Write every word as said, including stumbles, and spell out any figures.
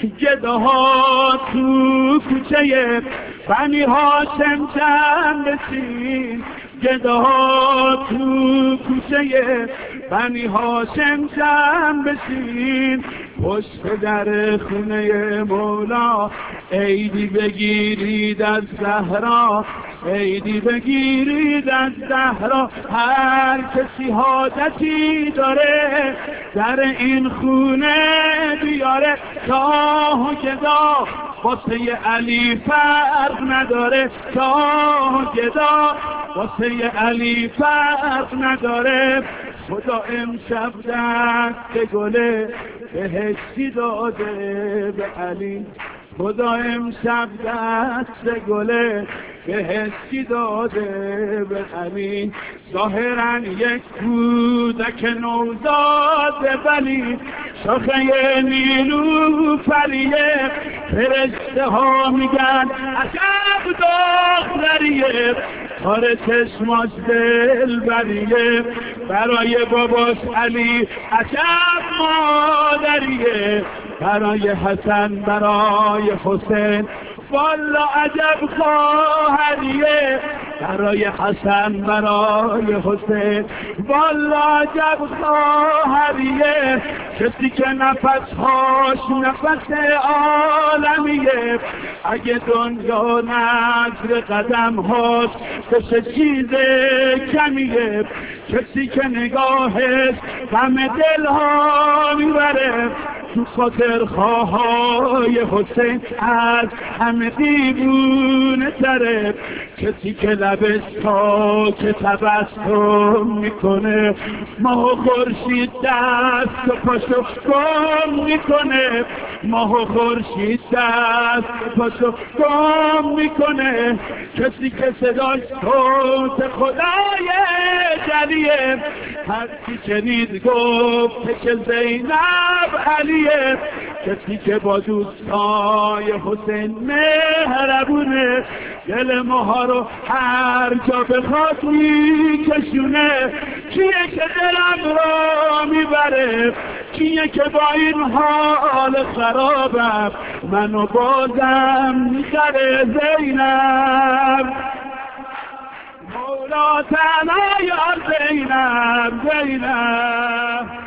گداها تو کوچه بنی هاشم جمع بشین، گداها تو کوچه بنی هاشم جمع بشین، پشت در خونه مولا عیدی بگیرید از زهرا، عیدی بگیرید از زهرا. هر کسی حاجتی داره در این خونه بیاره، شاه و گدا واسه علی فرق نداره، شاه و گدا واسه علی فرق نداره. خدا امشب دست گله بهشتی داده به علی، خدا امشب دست گله بهشتی داده به علی. ظاهراً یک کودک نوزاد ولی شاخه نیلوفریه، فرشته ها میگن عجب دختریه، کار چشماش دلبریه، برای باباش علی عجب مادریه، برای حسن برای حسین والا عجب خواهریه، برای حسن برای حسین والا عجب خواهریه. کسی که نفسهاش نفس عالمیه، اگه دنیا نظر قدمهاش کسی چیز کمیه، کسی که نگاهش غم دلها میبره، تو خاطر خواهای حسین از همه دیوونه تره، کسی که لبش تا که تبسم میکنه، ماه و خورشید دست و پاشو گم میکنه، ماه و خورشید دست و پاشو گم میکنه، کسی که صداش صوت خدای جلیه، هر کی شنید گفت که زینب علیه، کسی که با دوستای حسین مهربونه، دل ماها رو هر جا بخواد میکشونه. کیه که دلم را میبره، کیه که با این حال خرابم منو بازم میخره؟ زینب مولا تعالی یا زینب، زینب